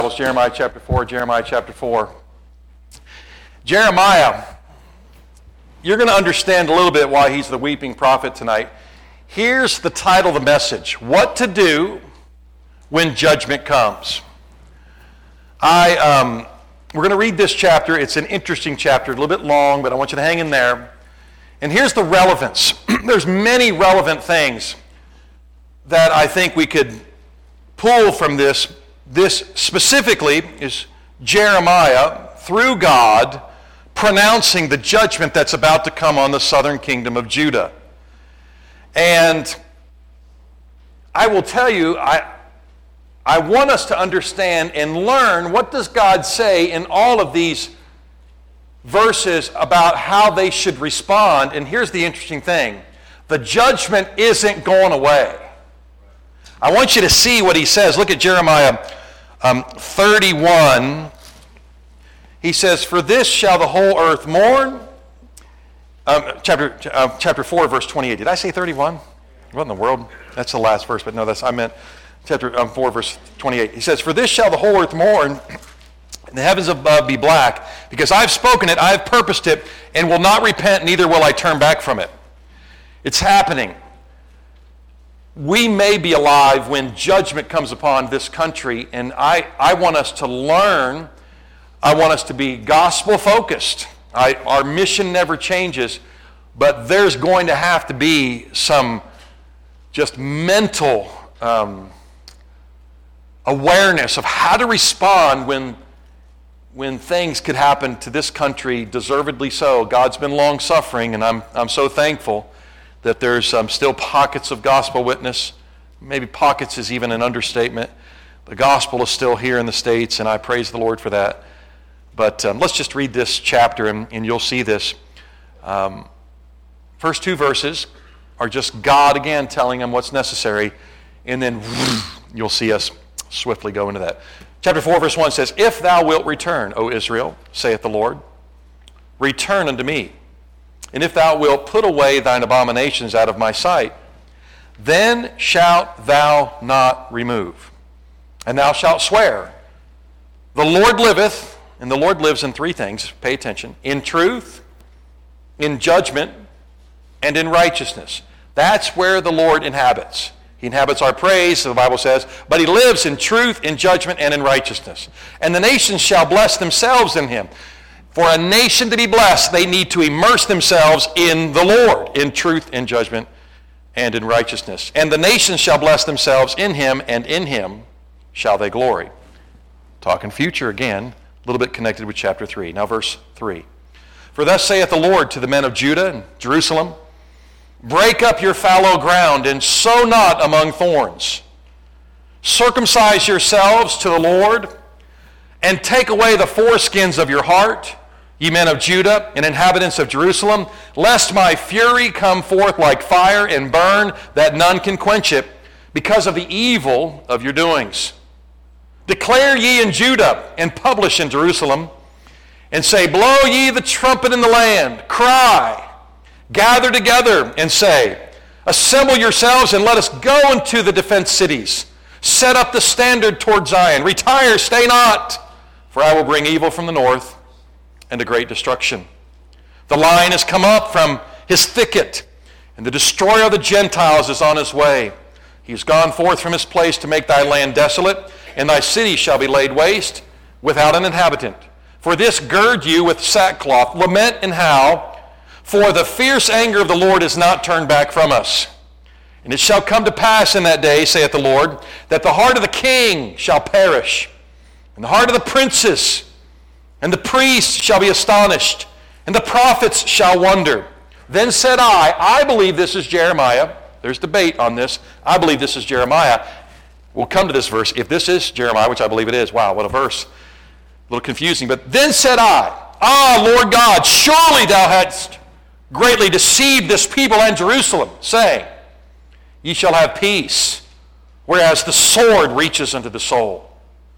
Jeremiah chapter 4, Jeremiah chapter 4. Jeremiah, you're going to understand a little bit why he's the weeping prophet tonight. Here's the title of the message: What to Do When Judgment Comes. We're going to read this chapter. It's an interesting chapter, a little bit long, but I want you to hang in there. And here's the relevance. There's many relevant things that I think we could pull from this. This specifically is Jeremiah, through God, pronouncing the judgment that's about to come on the southern kingdom of Judah. And I will tell you, I want us to understand and learn, what does God say in all of these verses about how they should respond. And here's the interesting thing: the judgment isn't going away. I want you to see what he says. Look at Jeremiah 31. He says, "For this shall the whole earth mourn." Chapter 4, verse 28. Did I say 31? What in the world? That's the last verse, but no, I meant chapter 4, verse 28. He says, "For this shall the whole earth mourn, and the heavens above be black, because I've spoken it, I've purposed it, and will not repent, neither will I turn back from it." It's happening. We may be alive when judgment comes upon this country, and I want us to learn. I want us to be gospel-focused. Our mission never changes, but there's going to have to be some just mental awareness of how to respond when things could happen to this country, deservedly so. God's been long-suffering, and I'm so thankful that there's still pockets of gospel witness. Maybe pockets is even an understatement. The gospel is still here in the States, and I praise the Lord for that. But let's just read this chapter, and you'll see this. First two verses are just God again telling him what's necessary, and then you'll see us swiftly go into that. Chapter 4, verse 1 says, "If thou wilt return, O Israel, saith the Lord, return unto me. And if thou wilt put away thine abominations out of my sight, then shalt thou not remove. And thou shalt swear, the Lord liveth," and the Lord lives in three things, pay attention: in truth, in judgment, and in righteousness. That's where the Lord inhabits. He inhabits our praise, the Bible says, but he lives in truth, in judgment, and in righteousness. And the nations shall bless themselves in him. For a nation to be blessed, they need to immerse themselves in the Lord, in truth, in judgment, and in righteousness. And the nations shall bless themselves in him, and in him shall they glory. Talking future again, a little bit connected with chapter 3. Now verse 3. "For thus saith the Lord to the men of Judah and Jerusalem, break up your fallow ground, and sow not among thorns. Circumcise yourselves to the Lord, and take away the foreskins of your heart, ye men of Judah and inhabitants of Jerusalem, lest my fury come forth like fire and burn, that none can quench it, because of the evil of your doings. Declare ye in Judah, and publish in Jerusalem, and say, blow ye the trumpet in the land, cry, gather together, and say, assemble yourselves, and let us go into the defense cities. Set up the standard toward Zion. Retire, stay not, for I will bring evil from the north, and a great destruction. The lion has come up from his thicket, and the destroyer of the Gentiles is on his way. He is gone forth from his place to make thy land desolate, and thy city shall be laid waste without an inhabitant. For this gird you with sackcloth, lament and howl, for the fierce anger of the Lord is not turned back from us. And it shall come to pass in that day, saith the Lord, that the heart of the king shall perish, and the heart of the princes, and the priests shall be astonished, and the prophets shall wonder. Then said I believe this is Jeremiah. There's debate on this. I believe this is Jeremiah. We'll come to this verse. If this is Jeremiah, which I believe it is, wow, what a verse. A little confusing. But then said I, Lord God, surely thou hadst greatly deceived this people and Jerusalem, saying, ye shall have peace, whereas the sword reaches unto the soul.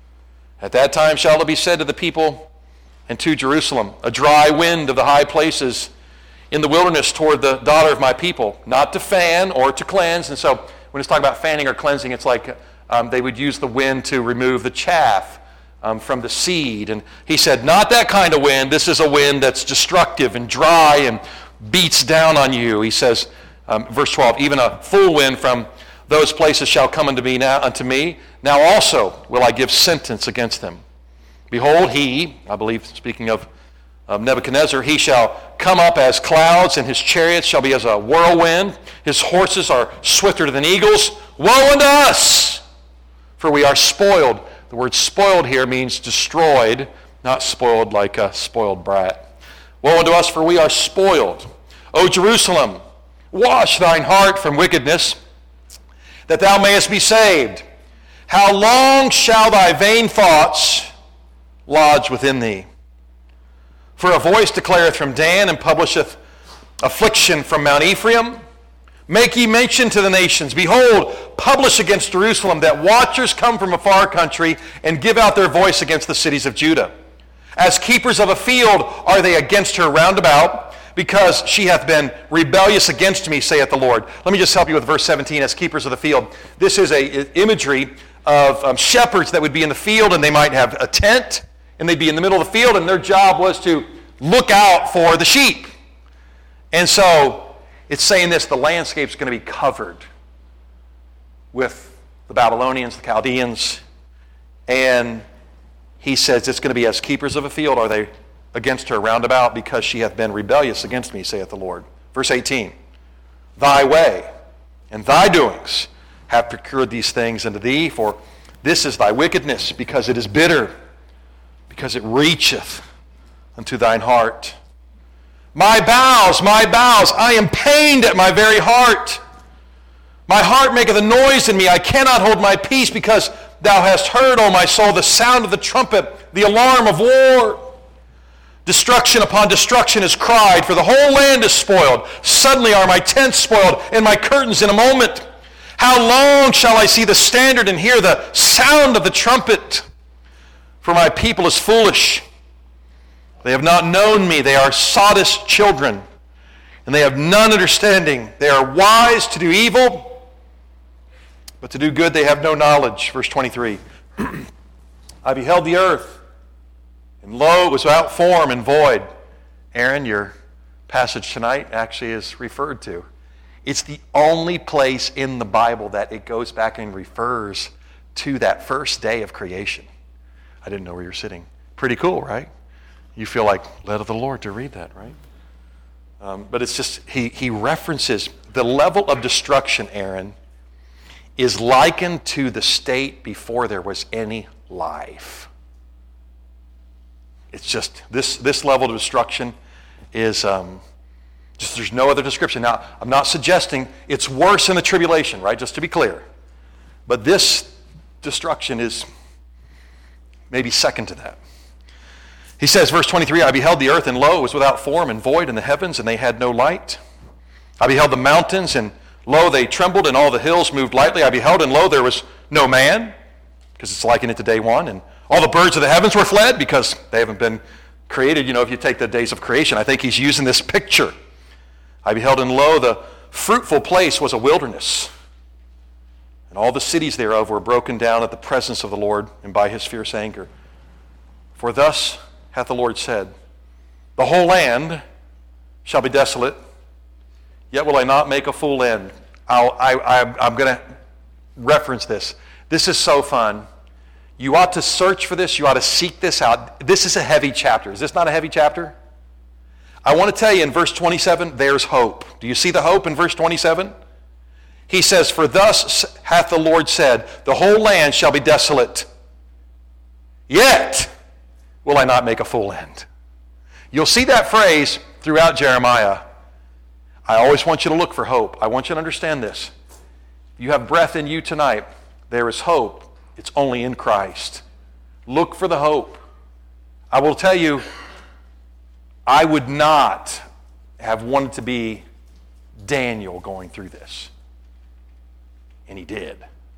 At that time shall it be said to the people and to Jerusalem, a dry wind of the high places in the wilderness toward the daughter of my people, not to fan or to cleanse. And so when it's talking about fanning or cleansing, it's like they would use the wind to remove the chaff from the seed. And he said, not that kind of wind. This is a wind that's destructive and dry and beats down on you. He says, verse 12, even a full wind from those places shall come unto me. Now also will I give sentence against them. Behold, he, I believe speaking of Nebuchadnezzar, he shall come up as clouds, and his chariots shall be as a whirlwind. His horses are swifter than eagles. Woe unto us! For we are spoiled. The word spoiled here means destroyed, not spoiled like a spoiled brat. Woe unto us, for we are spoiled. O Jerusalem, wash thine heart from wickedness, that thou mayest be saved. How long shall thy vain thoughts lodge within thee? For a voice declareth from Dan, and publisheth affliction from Mount Ephraim. Make ye mention to the nations. Behold, publish against Jerusalem, that watchers come from a far country, and give out their voice against the cities of Judah. As keepers of a field are they against her round about, because she hath been rebellious against me, saith the Lord. Let me just help you with verse 17, as keepers of the field. This is an imagery of shepherds that would be in the field, and they might have a tent, and they'd be in the middle of the field, and their job was to look out for the sheep. And so it's saying this, the landscape's going to be covered with the Babylonians, the Chaldeans, and he says it's going to be as keepers of a field are they against her round about, because she hath been rebellious against me, saith the Lord. Verse 18, thy way and thy doings have procured these things unto thee, for this is thy wickedness, because it is bitter, because it reacheth unto thine heart. My bowels, I am pained at my very heart. My heart maketh a noise in me. I cannot hold my peace, because thou hast heard, O my soul, the sound of the trumpet, the alarm of war. Destruction upon destruction is cried, for the whole land is spoiled. Suddenly are my tents spoiled, and my curtains in a moment. How long shall I see the standard and hear the sound of the trumpet? For my people is foolish. They have not known me. They are sottish children, and they have none understanding. They are wise to do evil, but to do good they have no knowledge. Verse 23, I beheld the earth, and lo, it was without form and void. Aaron, your passage tonight actually is referred to. It's the only place in the Bible that it goes back and refers to that first day of creation. I didn't know where you're sitting. Pretty cool, right? You feel like led of the Lord to read that, right? But it's just, he references the level of destruction, Aaron, is likened to the state before there was any life. It's just, this level of destruction is, just there's no other description. Now, I'm not suggesting it's worse in the tribulation, right? Just to be clear. But this destruction is maybe second to that. He says, verse 23, I beheld the earth, and lo, it was without form and void, in the heavens, and they had no light. I beheld the mountains, and lo, they trembled, and all the hills moved lightly. I beheld, and lo, there was no man, because it's likened it to day one. And all the birds of the heavens were fled, because they haven't been created. You know, if you take the days of creation, I think he's using this picture. I beheld, and lo, the fruitful place was a wilderness, and all the cities thereof were broken down at the presence of the Lord and by his fierce anger. For thus hath the Lord said, the whole land shall be desolate, yet will I not make a full end. I'm going to reference this. This is so fun. You ought to search for this. You ought to seek this out. This is a heavy chapter. Is this not a heavy chapter? I want to tell you in verse 27, there's hope. Do you see the hope in verse 27? He says, for thus hath the Lord said, the whole land shall be desolate, yet will I not make a full end. You'll see that phrase throughout Jeremiah. I always want you to look for hope. I want you to understand this. You have breath in you tonight. There is hope. It's only in Christ. Look for the hope. I will tell you, I would not have wanted to be Daniel going through this. And he did.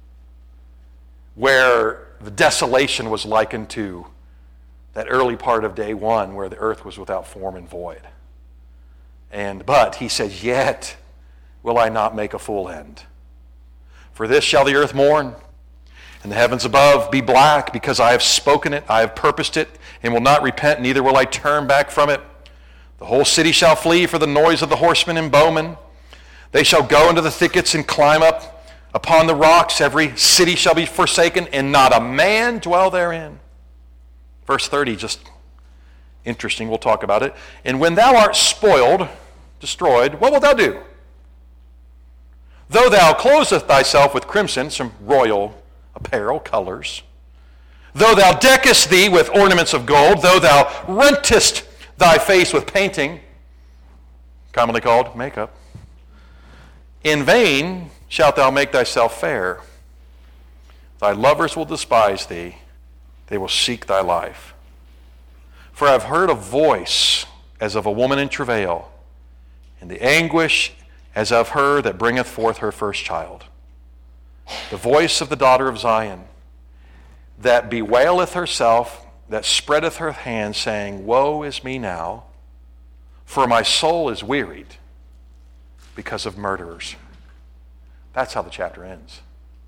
Where the desolation was likened to that early part of day one where the earth was without form and void. But he says, yet will I not make a full end. For this shall the earth mourn, and the heavens above be black, because I have spoken it, I have purposed it, and will not repent, neither will I turn back from it. The whole city shall flee for the noise of the horsemen and bowmen. They shall go into the thickets and climb up upon the rocks. Every city shall be forsaken, and not a man dwell therein. Verse 30, just interesting, we'll talk about it. And when thou art spoiled, destroyed, what wilt thou do? Though thou closest thyself with crimson, some royal apparel, colors, though thou deckest thee with ornaments of gold, though thou rentest thy face with painting, commonly called makeup, in vain shalt thou make thyself fair. Thy lovers will despise thee, they will seek thy life. For I have heard a voice as of a woman in travail, and the anguish as of her that bringeth forth her first child. The voice of the daughter of Zion, that bewaileth herself, that spreadeth her hands, saying, Woe is me now, for my soul is wearied because of murderers. That's how the chapter ends.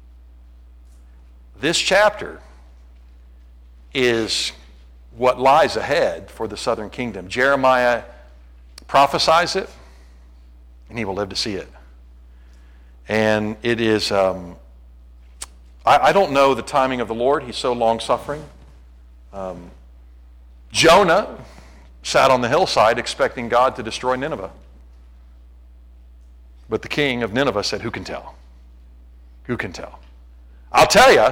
This chapter is what lies ahead for the southern kingdom. Jeremiah prophesies it, and he will live to see it. And it is, I don't know the timing of the Lord. He's so long-suffering. Jonah sat on the hillside expecting God to destroy Nineveh. But the king of Nineveh said, who can tell? Who can tell? I'll tell you,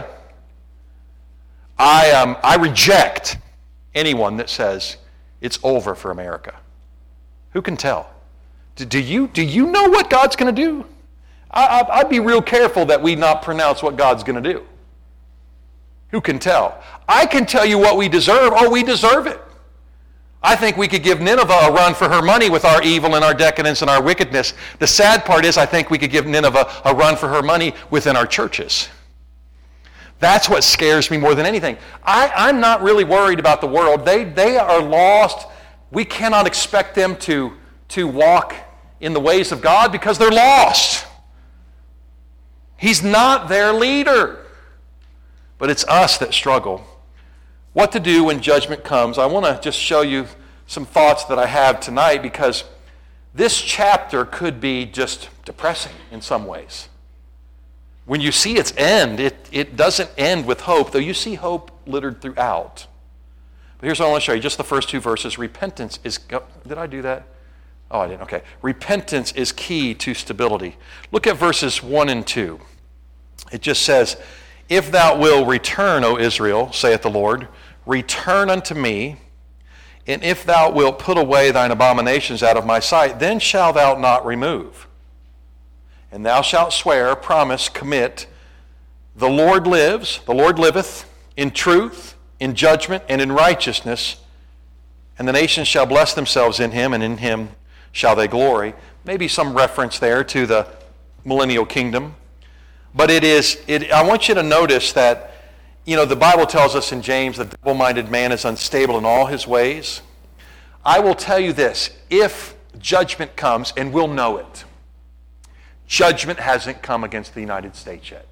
I reject anyone that says it's over for America. Who can tell? Do you know what God's going to do? I'd be real careful that we not pronounce what God's going to do. Who can tell? I can tell you what we deserve. Oh, we deserve it. I think we could give Nineveh a run for her money with our evil and our decadence and our wickedness. The sad part is I think we could give Nineveh a run for her money within our churches. That's what scares me more than anything. I'm not really worried about the world. They are lost. We cannot expect them to walk in the ways of God because they're lost. He's not their leader. But it's us that struggle. What to do when judgment comes. I want to just show you some thoughts that I have tonight, because this chapter could be just depressing in some ways. When you see its end, it doesn't end with hope, though you see hope littered throughout. But here's what I want to show you, just the first two verses. Repentance is... Did I do that? Oh, I didn't. Okay. Repentance is key to stability. Look at verses 1 and 2. It just says, If thou wilt return, O Israel, saith the Lord, return unto me, and if thou wilt put away thine abominations out of my sight, then shalt thou not remove. And thou shalt swear, promise, commit, the Lord lives, the Lord liveth, in truth, in judgment, and in righteousness, and the nations shall bless themselves in him, and in him shall they glory. Maybe some reference there to the millennial kingdom. But I want you to notice that, the Bible tells us in James, the double-minded man is unstable in all his ways. I will tell you this, if judgment comes, and we'll know it, judgment hasn't come against the United States yet.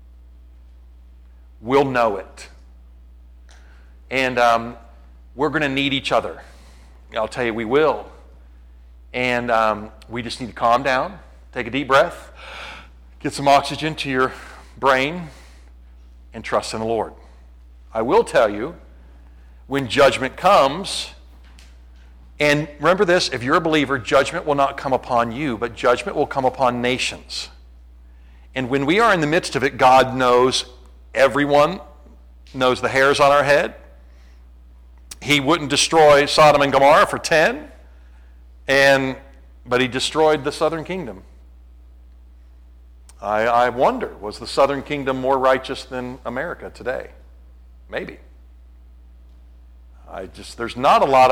We'll know it. And we're going to need each other. I'll tell you, we will. And we just need to calm down, take a deep breath, get some oxygen to your brain, and trust in the Lord. I will tell you, when judgment comes, and remember this, if you're a believer, judgment will not come upon you, but judgment will come upon nations. And when we are in the midst of it, God knows everyone, knows the hairs on our head. He wouldn't destroy Sodom and Gomorrah for 10, but he destroyed the southern kingdom. I wonder, was the southern kingdom more righteous than America today? Maybe. There's a lot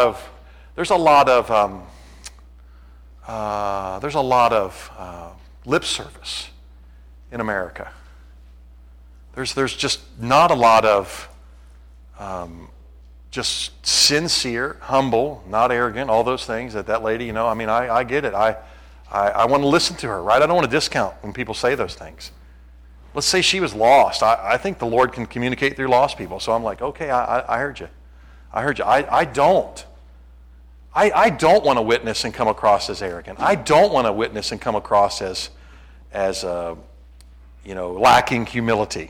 of lip service in America. There's just not a lot of just sincere, humble, not arrogant, all those things that lady, I get it. I want to listen to her, right? I don't want to discount when people say those things. let's say she was lost. I think the Lord can communicate through lost people. So I'm like, okay, I heard you. I heard you. I don't. I don't want to witness and come across as arrogant. I don't want to witness and come across as lacking humility.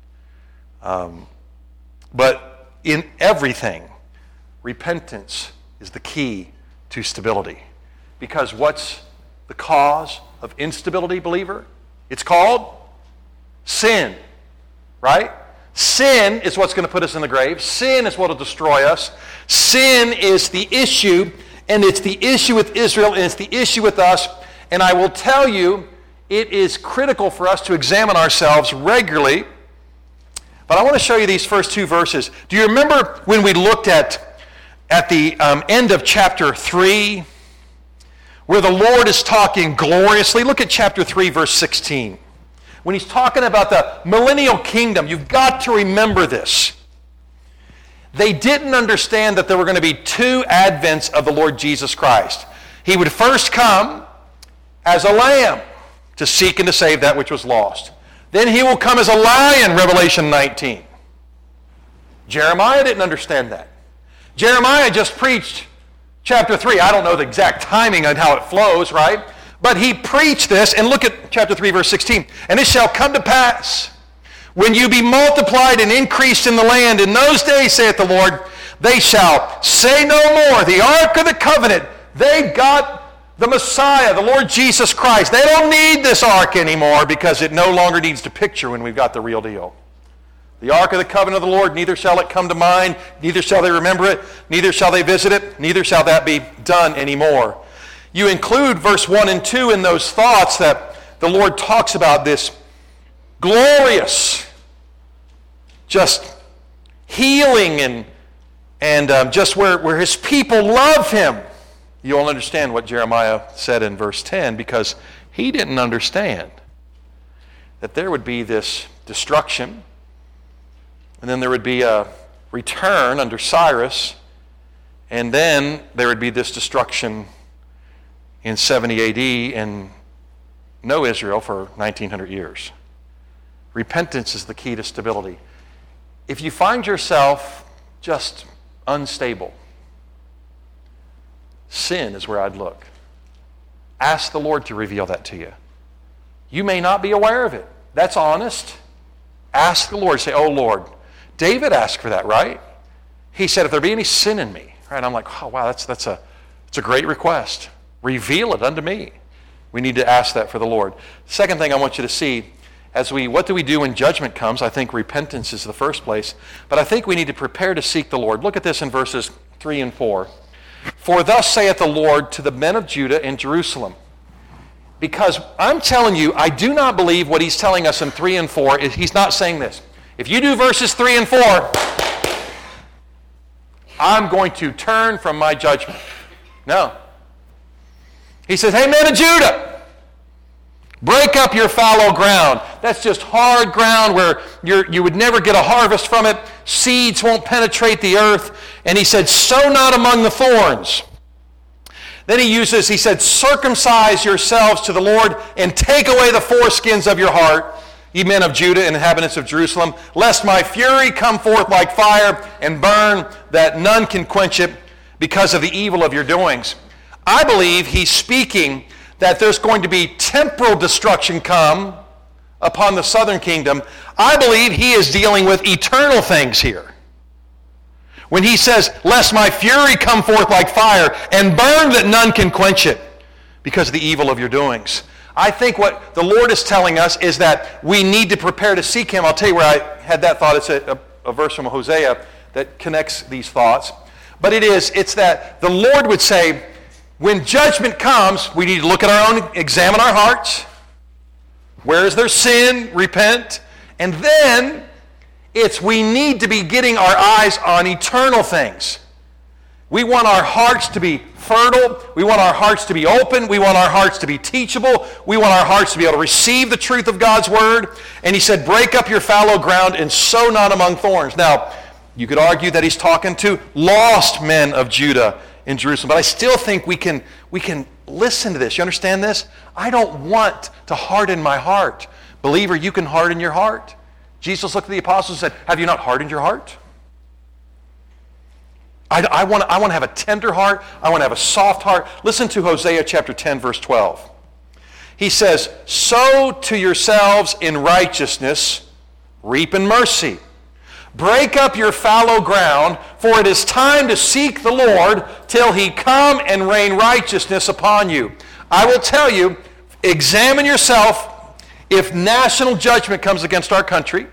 But in everything, repentance is the key to stability. Because what's the cause of instability, believer? It's called sin, right? Sin is what's going to put us in the grave. Sin is what will destroy us. Sin is the issue, and it's the issue with Israel, and it's the issue with us. And I will tell you, it is critical for us to examine ourselves regularly. But I want to show you these first two verses. Do you remember when we looked at the end of chapter 3, where the Lord is talking gloriously? Look at chapter 3, verse 16. When he's talking about the millennial kingdom, you've got to remember this. They didn't understand that there were going to be two advents of the Lord Jesus Christ. He would first come as a lamb to seek and to save that which was lost. Then he will come as a lion, Revelation 19. Jeremiah didn't understand that. Jeremiah just preached chapter 3. I don't know the exact timing on how it flows, right? But he preached this, and look at chapter 3, verse 16. And it shall come to pass, when you be multiplied and increased in the land, in those days, saith the Lord, they shall say no more, the ark of the covenant. They got the Messiah, the Lord Jesus Christ. They don't need this ark anymore because it no longer needs to picture when we've got the real deal. The ark of the covenant of the Lord, neither shall it come to mind, neither shall they remember it, neither shall they visit it, neither shall that be done anymore. You include verse 1 and 2 in those thoughts that the Lord talks about this glorious, just healing and just where his people love him. You'll understand what Jeremiah said in verse 10, because he didn't understand that there would be this destruction, and then there would be a return under Cyrus, and then there would be this destruction in 70 AD and no Israel for 1900 years. Repentance is the key to stability. If you find yourself just unstable, sin is where I'd look. Ask the Lord to reveal that to you. You may not be aware of it. That's honest. Ask the Lord. Say, oh Lord. David asked for that, right? He said, if there be any sin in me, right? I'm like, oh wow, that's a great request. Reveal it unto me. We need to ask that for the Lord. Second thing I want you to see, what do we do when judgment comes? I think repentance is the first place, but I think we need to prepare to seek the Lord. Look at this in verses 3 and 4. For thus saith the Lord to the men of Judah and Jerusalem. Because I'm telling you, I do not believe what he's telling us in 3 and 4. He's not saying this. If you do verses 3 and 4, I'm going to turn from my judgment. No. He says, hey, men of Judah, break up your fallow ground. That's just hard ground where you would never get a harvest from it. Seeds won't penetrate the earth. And he said, sow not among the thorns. Then he said, circumcise yourselves to the Lord and take away the foreskins of your heart, ye men of Judah and inhabitants of Jerusalem, lest my fury come forth like fire and burn, that none can quench it because of the evil of your doings. I believe he's speaking that there's going to be temporal destruction come upon the southern kingdom. I believe he is dealing with eternal things here. When he says, lest my fury come forth like fire and burn, that none can quench it because of the evil of your doings. I think what the Lord is telling us is that we need to prepare to seek him. I'll tell you where I had that thought. It's a verse from Hosea that connects these thoughts. But it's that the Lord would say, when judgment comes, we need to look at our own, examine our hearts. Where is there sin? Repent. And then we need to be getting our eyes on eternal things. We want our hearts to be fertile. We want our hearts to be open. We want our hearts to be teachable. We want our hearts to be able to receive the truth of God's word. And he said, break up your fallow ground and sow not among thorns. Now, you could argue that he's talking to lost men of Judah in Jerusalem, but I still think we can listen to this. You understand this? I don't want to harden my heart, Believer, you can harden your heart. Jesus looked at the apostles and said, have you not hardened your heart? I want to have a tender heart. I want to have a soft heart. Listen to Hosea chapter 10, verse 12. He says, sow to yourselves in righteousness, reap in mercy. Break up your fallow ground, for it is time to seek the Lord till he come and rain righteousness upon you. I will tell you, examine yourself if national judgment comes against our country.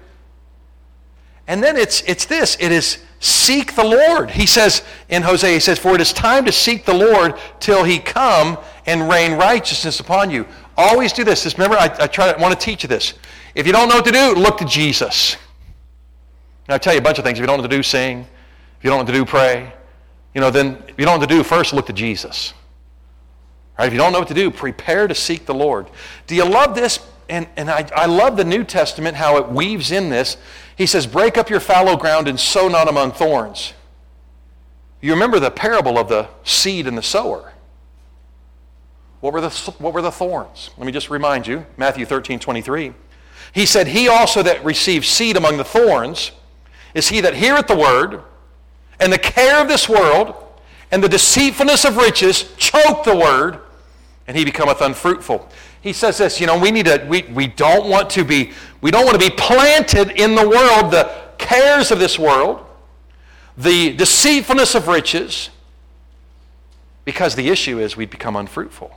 And then it's this. It is seek the Lord. He says in Hosea, he says, for it is time to seek the Lord till he come and rain righteousness upon you. Always do this. Just remember, I want to teach you this. If you don't know what to do, look to Jesus. And I'll tell you a bunch of things. If you don't know what to do, sing. If you don't know what to do, pray. Then if you don't know what to do, first look to Jesus. Right? If you don't know what to do, prepare to seek the Lord. Do you love this? And I love the New Testament, how it weaves in this. He says, break up your fallow ground and sow not among thorns. You remember the parable of the seed and the sower. What were the thorns? Let me just remind you, Matthew 13:23. He said, he also that receives seed among the thorns is he that heareth the word, and the care of this world, and the deceitfulness of riches choke the word, and he becometh unfruitful. He says this, we don't want to be planted in the world, the cares of this world, the deceitfulness of riches, because the issue is we become unfruitful.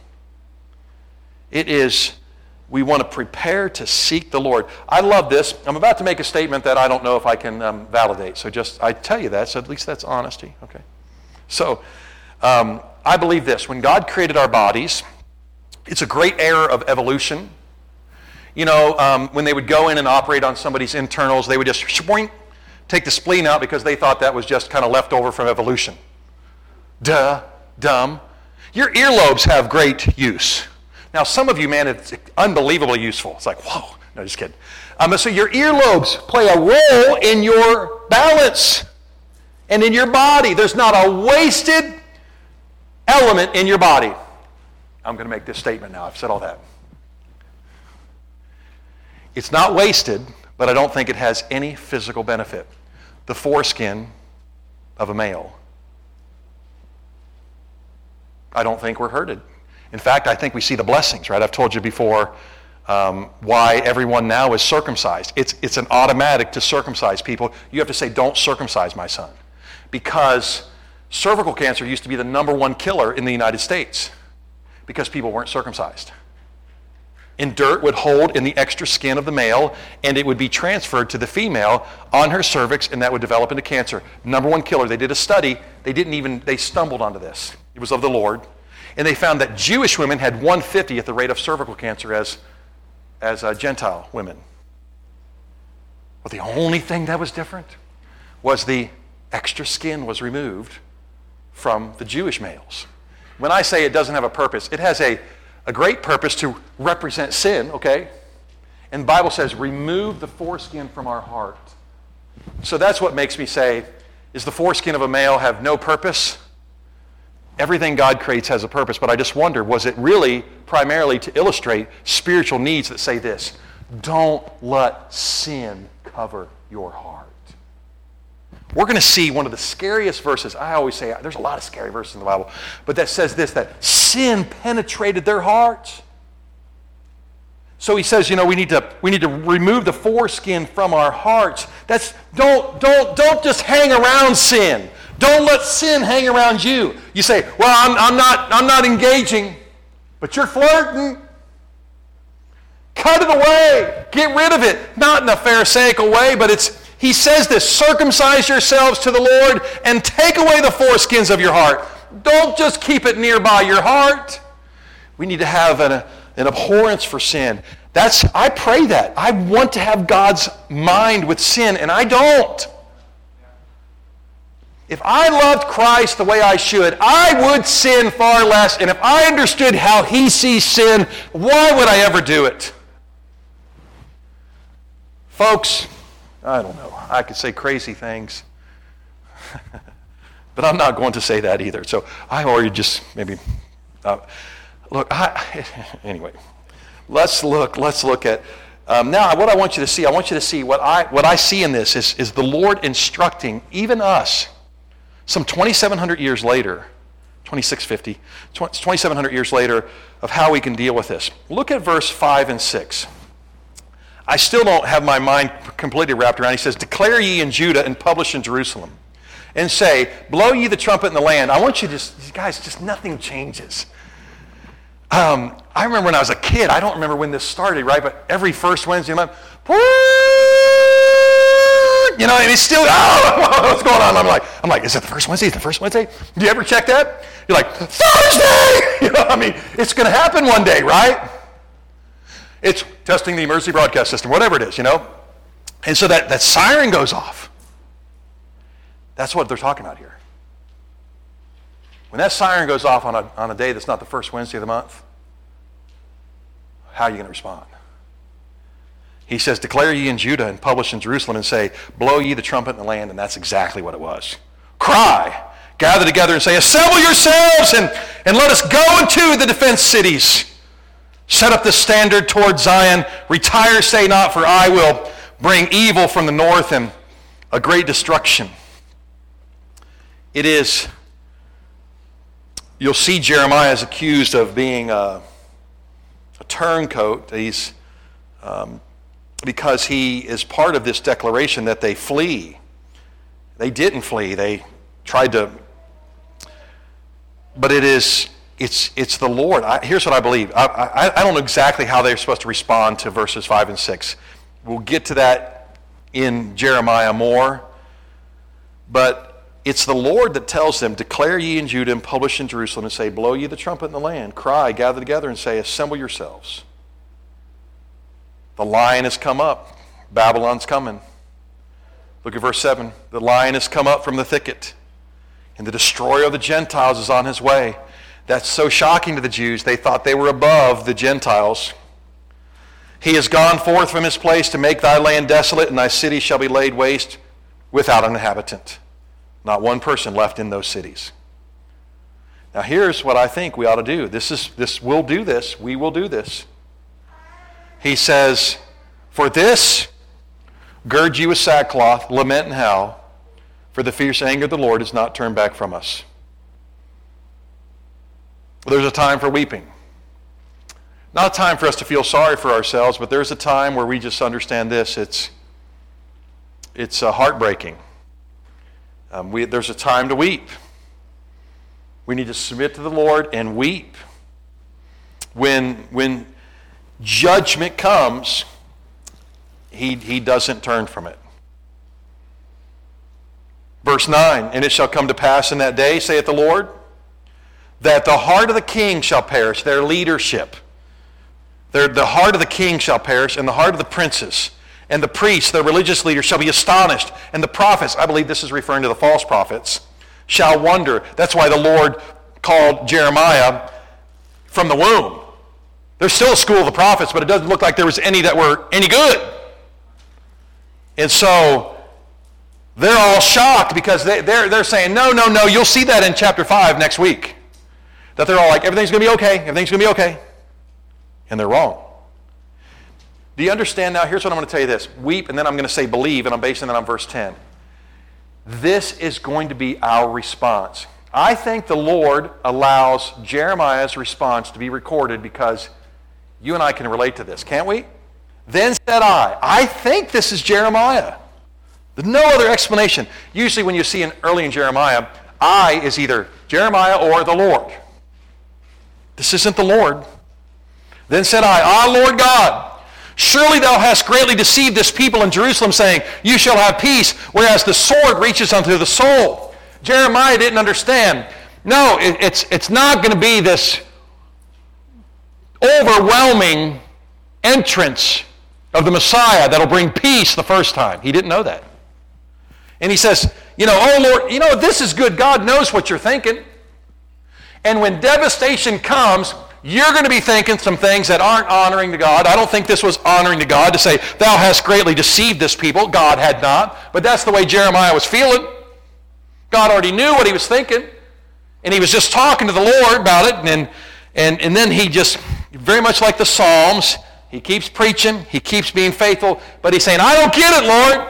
It is, we want to prepare to seek the Lord. I love this. I'm about to make a statement that I don't know if I can validate. So I tell you that, so at least that's honesty. Okay. So I believe this. When God created our bodies, it's a great error of evolution. When they would go in and operate on somebody's internals, they would just take the spleen out because they thought that was just kind of left over from evolution. Dumb. Your earlobes have great use. Now, some of you, man, it's unbelievably useful. It's like, whoa. No, just kidding. So your earlobes play a role in your balance and in your body. There's not a wasted element in your body. I'm going to make this statement now. I've said all that. It's not wasted, but I don't think it has any physical benefit. The foreskin of a male. I don't think we're hurted. In fact, I think we see the blessings, right? I've told you before why everyone now is circumcised. It's an automatic to circumcise people. You have to say, don't circumcise my son. Because cervical cancer used to be the number one killer in the United States because people weren't circumcised. And dirt would hold in the extra skin of the male, and it would be transferred to the female on her cervix, and that would develop into cancer. Number one killer. They did a study. They stumbled onto this. It was of the Lord. And they found that Jewish women had 1/50 the rate of cervical cancer as Gentile women. But the only thing that was different was the extra skin was removed from the Jewish males. When I say it doesn't have a purpose, it has a great purpose to represent sin, okay? And the Bible says, remove the foreskin from our heart. So that's what makes me say, is the foreskin of a male have no purpose? Everything God creates has a purpose, but I just wonder, was it really primarily to illustrate spiritual needs that say this, don't let sin cover your heart. We're going to see one of the scariest verses. I always say, there's a lot of scary verses in the Bible, but that says this, that sin penetrated their hearts. So he says, we need to remove the foreskin from our hearts. That's don't just hang around sin. Don't let sin hang around you. You say, well, I'm not engaging, but you're flirting. Cut it away. Get rid of it. Not in a pharisaical way, but he says this, circumcise yourselves to the Lord and take away the foreskins of your heart. Don't just keep it nearby your heart. We need to have an abhorrence for sin. I pray that. I want to have God's mind with sin, and I don't. If I loved Christ the way I should, I would sin far less, and if I understood how he sees sin, why would I ever do it? Folks, I don't know. I could say crazy things. But I'm not going to say that either. So I already just maybe... anyway, let's look at Now, what I want you to see what I see in this is the Lord instructing even us some 2,700 years later, 2650, 2,700 years later, of how we can deal with this. Look at verse 5 and 6. I still don't have my mind completely wrapped around. He says, declare ye in Judah and publish in Jerusalem, and say, blow ye the trumpet in the land. I want you to just nothing changes. I remember when I was a kid, I don't remember when this started, right? But every first Wednesday of the month, and it's still, what's going on? I'm like, is it the first Wednesday? Is it the first Wednesday? Do you ever check that? You're like, Thursday! It's going to happen one day, right? It's testing the emergency broadcast system, whatever it is, And so that siren goes off. That's what they're talking about here. When that siren goes off on a day that's not the first Wednesday of the month, how are you going to respond? He says, declare ye in Judah and publish in Jerusalem and say, blow ye the trumpet in the land, and that's exactly what it was. Cry, gather together and say, assemble yourselves and let us go into the defense cities. Set up the standard toward Zion. Retire, say not, for I will bring evil from the north and a great destruction. It is, you'll see Jeremiah is accused of being a turncoat. He's because he is part of this declaration that they flee. They didn't flee. They tried to, but it's the Lord. Here's what I believe. I don't know exactly how they're supposed to respond to verses 5 and 6. We'll get to that in Jeremiah more. But it's the Lord that tells them, declare ye in Judah and publish in Jerusalem and say, blow ye the trumpet in the land. Cry, gather together and say, assemble yourselves. The lion has come up. Babylon's coming. Look at verse 7. The lion has come up from the thicket, and the destroyer of the Gentiles is on his way. That's so shocking to the Jews. They thought they were above the Gentiles. He has gone forth from his place to make thy land desolate, and thy city shall be laid waste without an inhabitant. Not one person left in those cities. Now here's what I think we ought to do. We'll do this. We will do this. He says, for this, gird ye with sackcloth, lament and howl, for the fierce anger of the Lord is not turned back from us. There's a time for weeping. Not a time for us to feel sorry for ourselves, but there's a time where we just understand this. It's heartbreaking. There's a time to weep. We need to submit to the Lord and weep. When judgment comes, he doesn't turn from it. Verse 9, and it shall come to pass in that day, saith the Lord, that the heart of the king shall perish, their leadership. The heart of the king shall perish, and the heart of the princes, and the priests, the religious leaders, shall be astonished, and the prophets, I believe this is referring to the false prophets, shall wonder. That's why the Lord called Jeremiah from the womb. There's still a school of the prophets, but it doesn't look like there was any that were any good. And so they're all shocked because they're saying, no, you'll see that in chapter 5 next week. That they're all like, everything's going to be okay, everything's going to be okay. And they're wrong. Do you understand now? Here's what I'm going to tell you this. Weep, and then I'm going to say believe, and I'm basing that on verse 10. This is going to be our response. I think the Lord allows Jeremiah's response to be recorded because you and I can relate to this, can't we? Then said I think this is Jeremiah. There's no other explanation. Usually when you see early in Jeremiah, I is either Jeremiah or the Lord. This isn't the Lord. Then said I, Lord God, surely thou hast greatly deceived this people in Jerusalem, saying, you shall have peace, whereas the sword reaches unto the soul. Jeremiah didn't understand. No, it's not going to be this overwhelming entrance of the Messiah that'll bring peace the first time. He didn't know that. And he says, oh Lord, this is good. God knows what you're thinking. And when devastation comes, you're going to be thinking some things that aren't honoring to God. I don't think this was honoring to God to say, thou hast greatly deceived this people. God had not. But that's the way Jeremiah was feeling. God already knew what he was thinking. And he was just talking to the Lord about it. And then he just, very much like the Psalms, He keeps preaching. He keeps being faithful. But he's saying, I don't get it, Lord.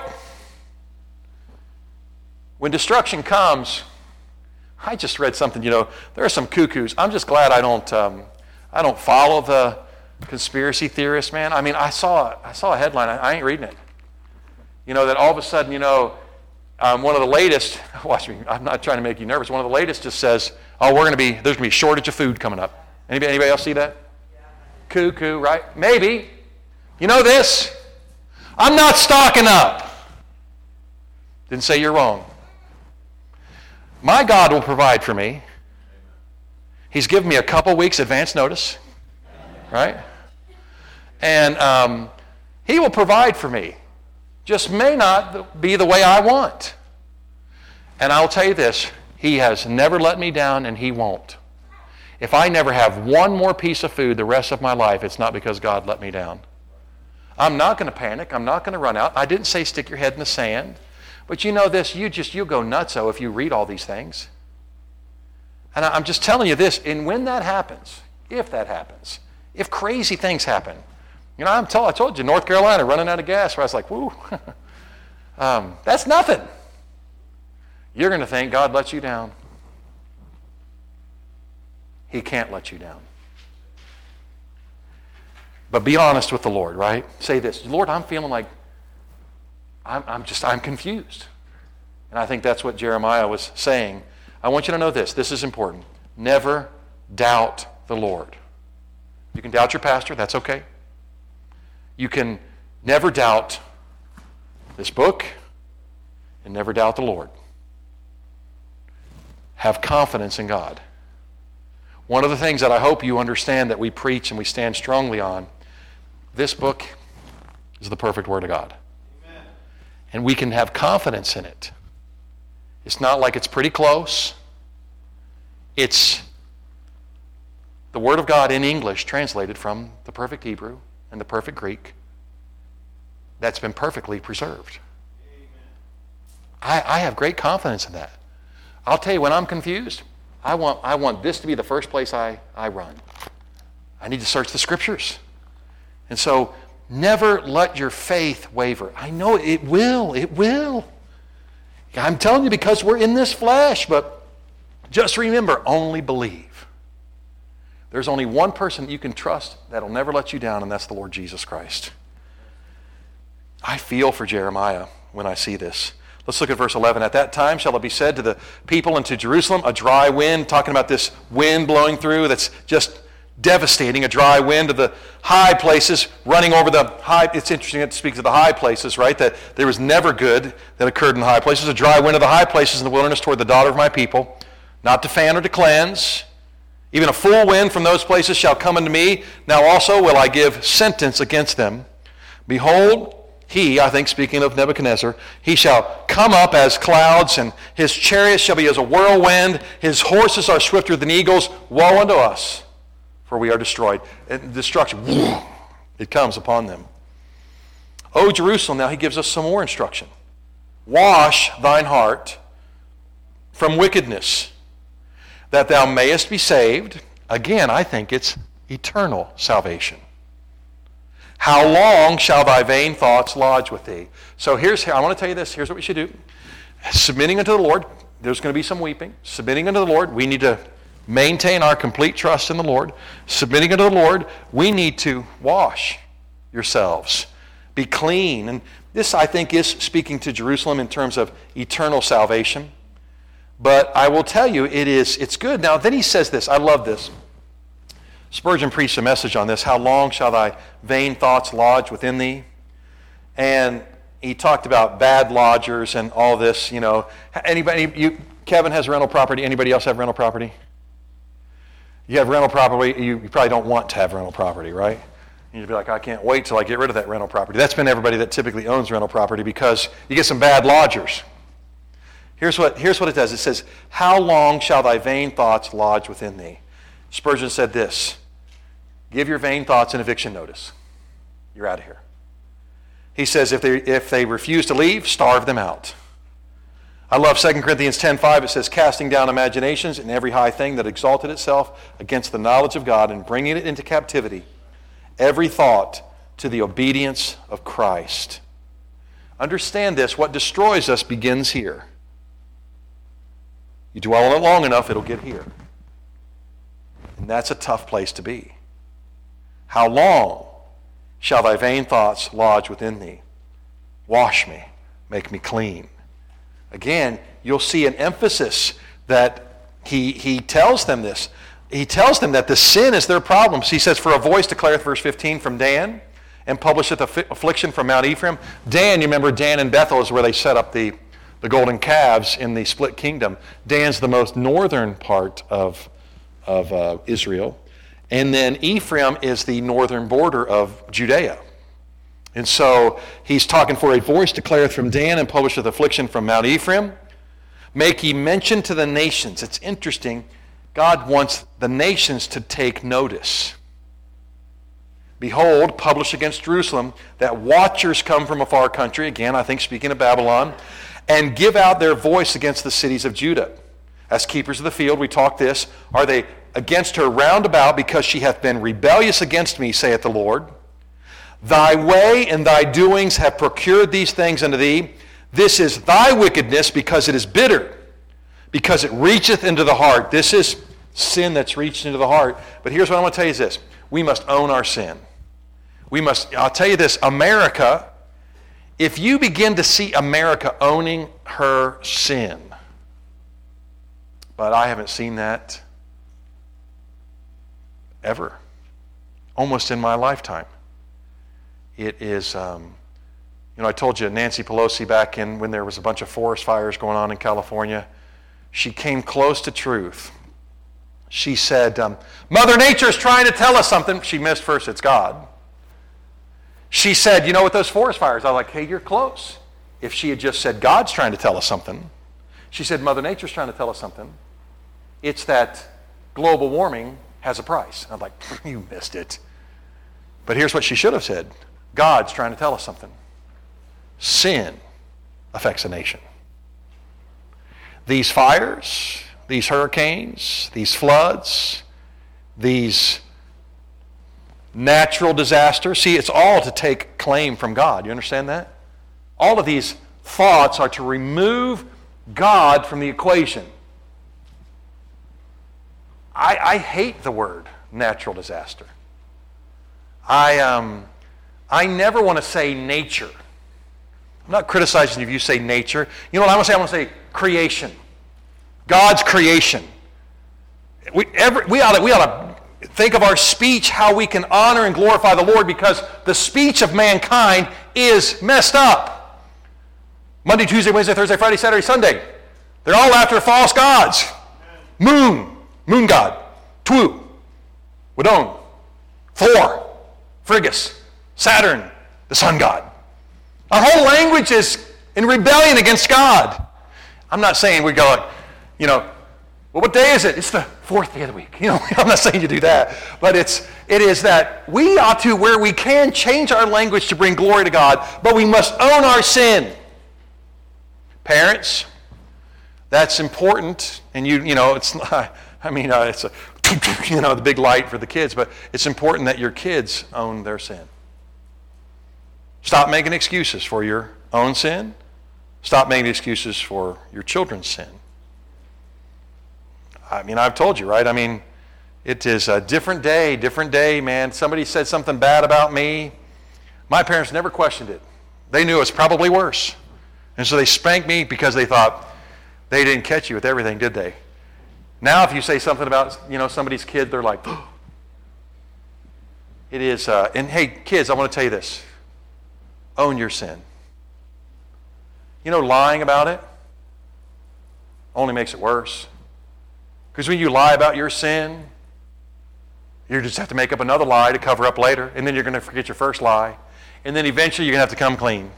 When destruction comes, I just read something, there are some cuckoos. I'm just glad I don't follow the conspiracy theorists, man. I mean, I saw a headline. I ain't reading it. That all of a sudden, one of the latest, watch me, I'm not trying to make you nervous. One of the latest just says, there's going to be a shortage of food coming up. Anybody else see that? Cuckoo, right? Maybe. You know this? I'm not stocking up. Didn't say you're wrong. My God will provide for me. He's given me a couple weeks advance notice, right? And He will provide for me. Just may not be the way I want. And I'll tell you this, He has never let me down, and He won't. If I never have one more piece of food the rest of my life, it's not because God let me down. I'm not going to panic. I'm not going to run out. I didn't say stick your head in the sand. But you know this, you'll go nutso if you read all these things. And I'm just telling you this, and when that happens, if crazy things happen, I told you, North Carolina running out of gas, where I was like, woo, that's nothing. You're going to think God let you down. He can't let you down. But be honest with the Lord, right? Say this, Lord, I'm feeling like I'm confused. And I think that's what Jeremiah was saying. I want you to know this. This is important. Never doubt the Lord. You can doubt your pastor. That's okay. You can never doubt this book and never doubt the Lord. Have confidence in God. One of the things that I hope you understand that we preach and we stand strongly on, this book is the perfect Word of God. Amen. And we can have confidence in it. It's not like it's pretty close. It's the Word of God in English translated from the perfect Hebrew and the perfect Greek that's been perfectly preserved. I have great confidence in that. I'll tell you, when I'm confused, I want this to be the first place I run. I need to search the Scriptures. And so never let your faith waver. I know it will. I'm telling you because we're in this flesh, but just remember, only believe. There's only one person that you can trust that'll never let you down, and that's the Lord Jesus Christ. I feel for Jeremiah when I see this. Let's look at verse 11. At that time shall it be said to the people and to Jerusalem, a dry wind, talking about this wind blowing through that's just devastating, a dry wind of the high places running over the high. It's interesting to speak to the high places, right? That there was never good that occurred in the high places. A dry wind of the high places in the wilderness toward the daughter of my people, not to fan or to cleanse. Even a full wind from those places shall come unto me. Now also will I give sentence against them. Behold, he, I think speaking of Nebuchadnezzar, he shall come up as clouds, and his chariots shall be as a whirlwind. His horses are swifter than eagles. Woe unto us, for we are destroyed. And destruction, it comes upon them. O Jerusalem, now he gives us some more instruction. Wash thine heart from wickedness, that thou mayest be saved. Again, I think it's eternal salvation. How long shall thy vain thoughts lodge with thee? So I want to tell you this. Here's what we should do. Submitting unto the Lord, there's going to be some weeping. Submitting unto the Lord, we need to maintain our complete trust in the Lord. Submitting unto the Lord, we need to wash yourselves. Be clean. And this, I think, is speaking to Jerusalem in terms of eternal salvation. But I will tell you, it's good. Now, then he says this. I love this. Spurgeon preached a message on this. How long shall thy vain thoughts lodge within thee? And he talked about bad lodgers and all this, Kevin has rental property. Anybody else have rental property? You have rental property. You probably don't want to have rental property, right? And you'd be like, I can't wait till I get rid of that rental property. That's been everybody that typically owns rental property because you get some bad lodgers. Here's what it does. It says, how long shall thy vain thoughts lodge within thee? Spurgeon said this, give your vain thoughts an eviction notice. You're out of here. He says if they refuse to leave, starve them out. I love 2 Corinthians 10:5. It says, casting down imaginations and every high thing that exalted itself against the knowledge of God and bringing it into captivity, every thought to the obedience of Christ. Understand this, what destroys us begins here. You dwell on it long enough, it'll get here. And that's a tough place to be. How long shall thy vain thoughts lodge within thee? Wash me, make me clean. Again, you'll see an emphasis that he tells them this. He tells them that the sin is their problem. He says, for a voice declareth, verse 15, from Dan, and publisheth affliction from Mount Ephraim. Dan, you remember Dan and Bethel is where they set up the golden calves in the split kingdom. Dan's the most northern part of Israel. And then Ephraim is the northern border of Judea. And so he's talking, for a voice declareth from Dan and publisheth affliction from Mount Ephraim. Make ye mention to the nations. It's interesting. God wants the nations to take notice. Behold, publish against Jerusalem that watchers come from a far country, again, I think speaking of Babylon, and give out their voice against the cities of Judah. As keepers of the field, we talk this, are they against her round about because she hath been rebellious against me, saith the Lord. Thy way and thy doings have procured these things unto thee. This is thy wickedness because it is bitter, because it reacheth into the heart. This is sin that's reached into the heart. But here's what I want to tell you is this. We must own our sin. I'll tell you this, America, if you begin to see America owning her sin, but I haven't seen that ever, almost in my lifetime. It is, I told you Nancy Pelosi back when there was a bunch of forest fires going on in California, she came close to truth. She said, Mother Nature is trying to tell us something. She missed first, it's God. She said, with those forest fires, I was like, hey, you're close. If she had just said, God's trying to tell us something. She said, Mother Nature's trying to tell us something. It's that global warming has a price. I'm like, you missed it. But here's what she should have said. God's trying to tell us something. Sin affects a nation. These fires, these hurricanes, these floods, these natural disasters, see, it's all to take claim from God. You understand that? All of these thoughts are to remove God from the equation. I hate the word natural disaster. I never want to say nature. I'm not criticizing if you say nature. You know what I want to say? I want to say creation. God's creation. We ought to think of our speech, how we can honor and glorify the Lord, because the speech of mankind is messed up. Monday, Tuesday, Wednesday, Thursday, Friday, Saturday, Sunday. They're all after false gods. Moon god, Twu, Wadon, Thor, Frigus, Saturn, the sun god. Our whole language is in rebellion against God. I'm not saying we go, well, what day is it? It's the fourth day of the week. I'm not saying you do that. But it is that we ought to, where we can, change our language to bring glory to God, but we must own our sin. Parents, that's important. And it's not, it's the big light for the kids, but it's important that your kids own their sin. Stop making excuses for your own sin. Stop making excuses for your children's sin. I've told you, right? It is a different day, man. Somebody said something bad about me. My parents never questioned it. They knew it was probably worse. And so they spanked me because they thought they didn't catch you with everything, did they? Now if you say something about, somebody's kid, they're like, oh. It is, and hey, kids, I want to tell you this. Own your sin. Lying about it only makes it worse. Because when you lie about your sin, you just have to make up another lie to cover up later, and then you're going to forget your first lie, and then eventually you're going to have to come clean.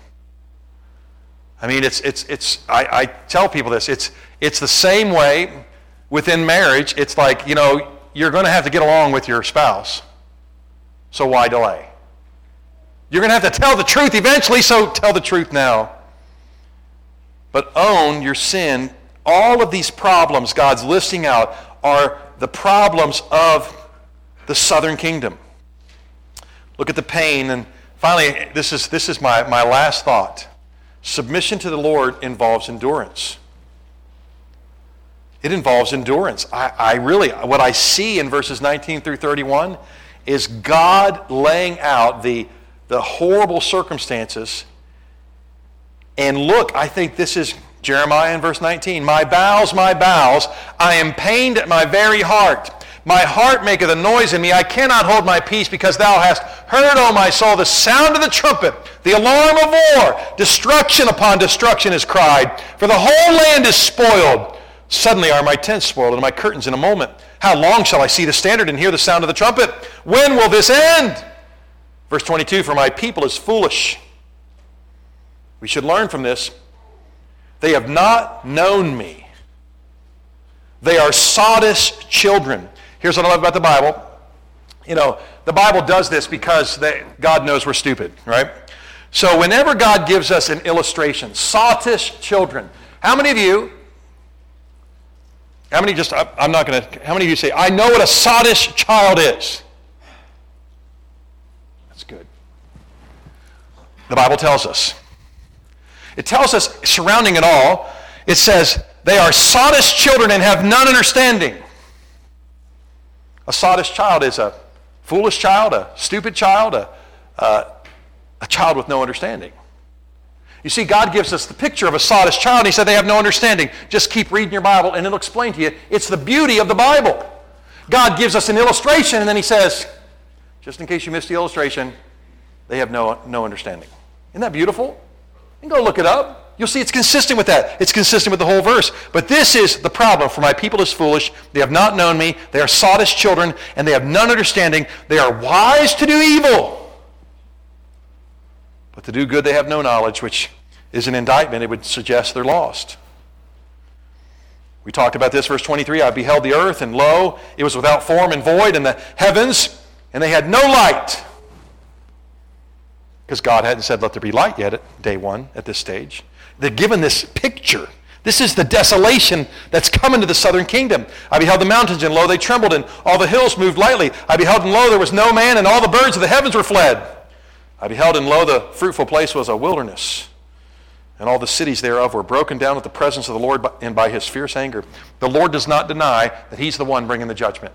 I tell people this. It's the same way within marriage. It's like, you're going to have to get along with your spouse. So why delay? You're going to have to tell the truth eventually, so tell the truth now. But own your sin. All of these problems God's listing out are the problems of the southern kingdom. Look at the pain in Finally, this is my last thought. Submission to the Lord involves endurance. It involves endurance. I really, what I see in verses 19 through 31 is God laying out the horrible circumstances. And look, I think this is Jeremiah in verse 19. My bowels, I am pained at my very heart. My heart maketh a noise in me. I cannot hold my peace, because thou hast heard, O my soul, the sound of the trumpet, the alarm of war. Destruction upon destruction is cried, for the whole land is spoiled. Suddenly are my tents spoiled, and my curtains in a moment. How long shall I see the standard and hear the sound of the trumpet? When will this end? Verse 22, for my people is foolish. We should learn from this. They have not known me. They are sottish children. Here's what I love about the Bible. You know, the Bible does this because God knows we're stupid, right? So whenever God gives us an illustration, sottish children. How many of you say, I know what a sottish child is? That's good. The Bible tells us. It tells us, surrounding it all, it says, they are sottish children and have none understanding. A sottish child is a foolish child, a stupid child, a child with no understanding. You see, God gives us the picture of a sottish child. He said they have no understanding. Just keep reading your Bible and it'll explain to you. It's the beauty of the Bible. God gives us an illustration and then he says, just in case you missed the illustration, they have no understanding. Isn't that beautiful? You can go look it up. You'll see it's consistent with that. It's consistent with the whole verse. But this is the problem. For my people is foolish. They have not known me. They are sottish children, and they have none understanding. They are wise to do evil. But to do good they have no knowledge, which is an indictment. It would suggest they're lost. We talked about this, verse 23. I beheld the earth, and lo, it was without form and void, and the heavens, and they had no light. Because God hadn't said, let there be light yet at day one, at this stage. They're given this picture. This is the desolation that's coming to the southern kingdom. I beheld the mountains, and lo, they trembled, and all the hills moved lightly. I beheld, and lo, there was no man, and all the birds of the heavens were fled. I beheld, and lo, the fruitful place was a wilderness, and all the cities thereof were broken down at the presence of the Lord and by his fierce anger. The Lord does not deny that he's the one bringing the judgment.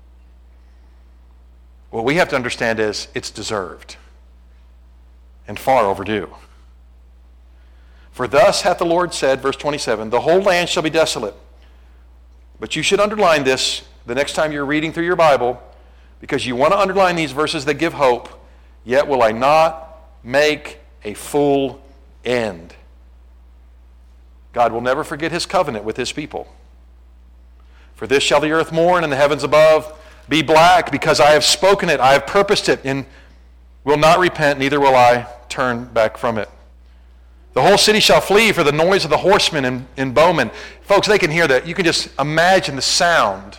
What we have to understand is it's deserved and far overdue. For thus hath the Lord said, verse 27, the whole land shall be desolate. But you should underline this the next time you're reading through your Bible, because you want to underline these verses that give hope. Yet will I not make a full end. God will never forget his covenant with his people. For this shall the earth mourn, and the heavens above be black, because I have spoken it, I have purposed it, and will not repent, neither will I turn back from it. The whole city shall flee for the noise of the horsemen and bowmen. Folks, they can hear that. You can just imagine the sound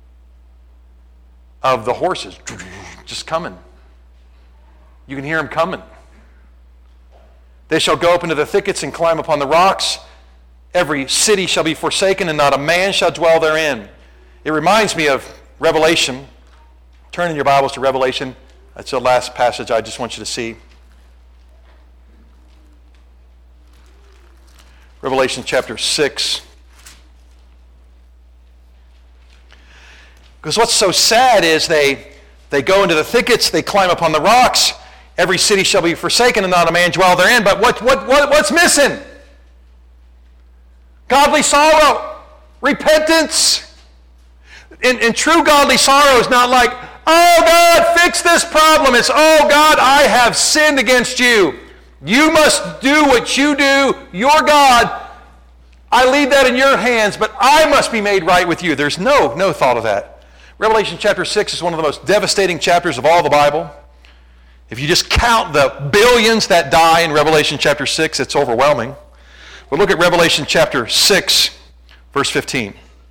of the horses just coming. You can hear them coming. They shall go up into the thickets and climb upon the rocks. Every city shall be forsaken, and not a man shall dwell therein. It reminds me of Revelation. Turn in your Bibles to Revelation. That's the last passage I just want you to see. Revelation chapter 6. Because what's so sad is they go into the thickets, they climb upon the rocks. Every city shall be forsaken, and not a man dwell therein. But what's missing? Godly sorrow, repentance. And true godly sorrow is not like, oh God, fix this problem. It's, oh God, I have sinned against you. You must do what you do. You're God. I leave that in your hands, but I must be made right with you. There's no thought of that. Revelation chapter 6 is one of the most devastating chapters of all the Bible. If you just count the billions that die in Revelation chapter 6, it's overwhelming. But look at Revelation chapter 6, verse 15.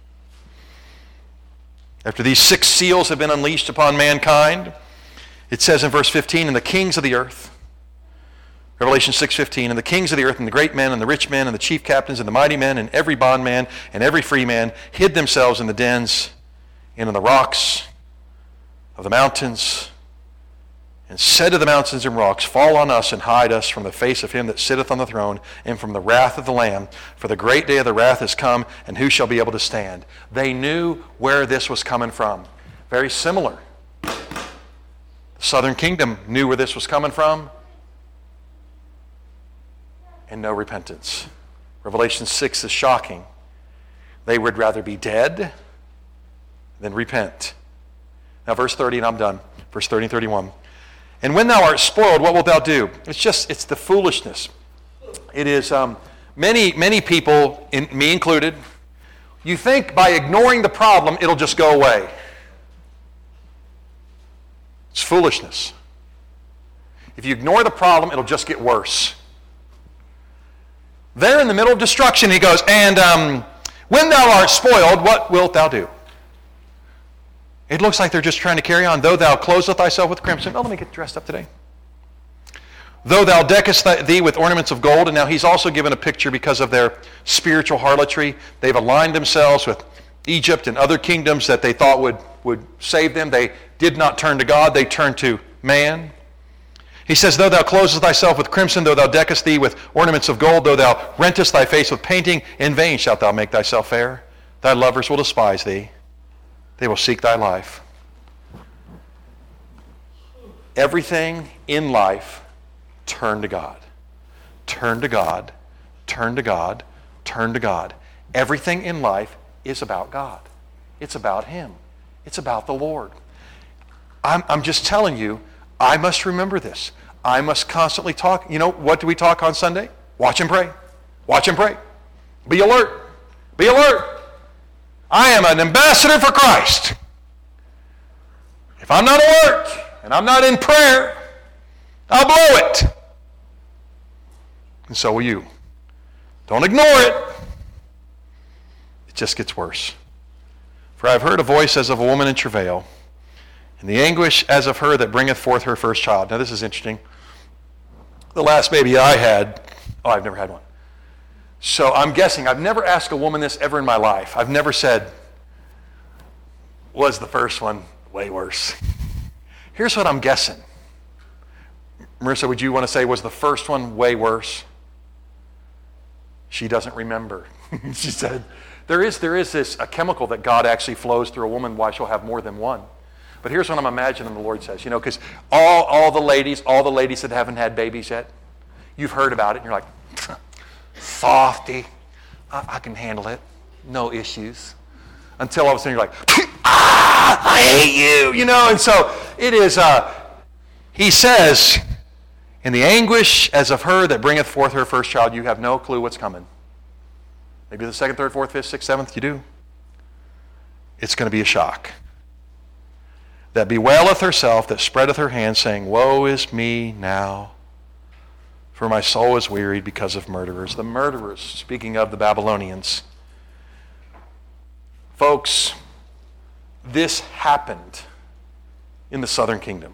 After these 6 seals have been unleashed upon mankind, it says in verse 15, and the kings of the earth, Revelation 6:15, and the kings of the earth, and the great men, and the rich men, and the chief captains, and the mighty men, and every bondman, and every free man, hid themselves in the dens, and in the rocks of the mountains, and said to the mountains and rocks, fall on us and hide us from the face of him that sitteth on the throne and from the wrath of the Lamb. For the great day of the wrath is come, and who shall be able to stand? They knew where this was coming from. Very similar. The southern kingdom knew where this was coming from, and no repentance. Revelation 6 is shocking. They would rather be dead than repent. Now verse 30, and I'm done. Verse 30 and 31. And when thou art spoiled, what wilt thou do? It's the foolishness. It is many people, me included, you think by ignoring the problem, it'll just go away. It's foolishness. If you ignore the problem, it'll just get worse. They're in the middle of destruction. He goes, and when thou art spoiled, what wilt thou do? It looks like they're just trying to carry on. Though thou closest thyself with crimson. Oh, let me get dressed up today. Though thou deckest thee with ornaments of gold. And now he's also given a picture because of their spiritual harlotry. They've aligned themselves with Egypt and other kingdoms that they thought would save them. They did not turn to God. They turned to man. He says, though thou closest thyself with crimson, though thou deckest thee with ornaments of gold, though thou rentest thy face with painting, in vain shalt thou make thyself fair. Thy lovers will despise thee. They will seek thy life. Everything in life, turn to God. Turn to God. Turn to God. Turn to God. Everything in life is about God. It's about Him. It's about the Lord. I'm just telling you, I must remember this. I must constantly talk. You know, what do we talk on Sunday? Watch and pray. Watch and pray. Be alert. Be alert. I am an ambassador for Christ. If I'm not alert and I'm not in prayer, I'll blow it. And so will you. Don't ignore it. It just gets worse. For I have heard a voice as of a woman in travail, and the anguish as of her that bringeth forth her first child. Now this is interesting. The last baby I had, I've never had one. So I'm guessing, I've never asked a woman this ever in my life. I've never said, was the first one way worse? Here's what I'm guessing. Marissa, would you want to say, was the first one way worse? She doesn't remember. She said, there is a chemical that God actually flows through a woman why she'll have more than one. But here's what I'm imagining the Lord says, because all the ladies that haven't had babies yet, you've heard about it, and you're like, softy, I can handle it, no issues. Until all of a sudden you're like, I hate you, and so it is, he says, in the anguish as of her that bringeth forth her first child, you have no clue what's coming. Maybe the second, third, fourth, fifth, sixth, seventh, you do. It's going to be a shock. That bewaileth herself, that spreadeth her hand, saying, woe is me now, for my soul is wearied because of murderers. The murderers, speaking of the Babylonians. Folks, this happened in the southern kingdom.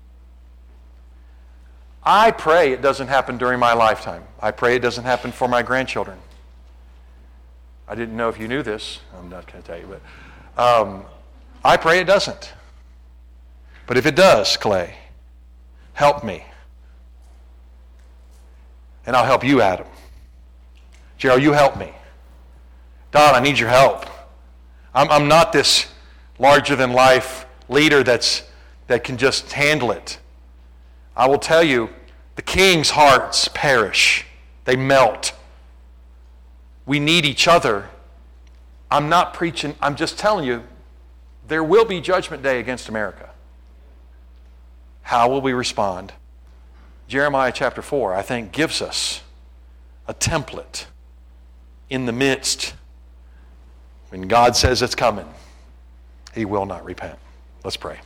I pray it doesn't happen during my lifetime. I pray it doesn't happen for my grandchildren. I didn't know if you knew this. I'm not going to tell you, but I pray it doesn't. But if it does, Clay, help me. And I'll help you, Adam. Gerald, you help me. Don, I need your help. I'm not this larger-than-life leader that can just handle it. I will tell you, the king's hearts perish. They melt. We need each other. I'm not preaching. I'm just telling you, there will be judgment day against America. How will we respond? Jeremiah chapter 4, I think, gives us a template in the midst. When God says it's coming, He will not repent. Let's pray.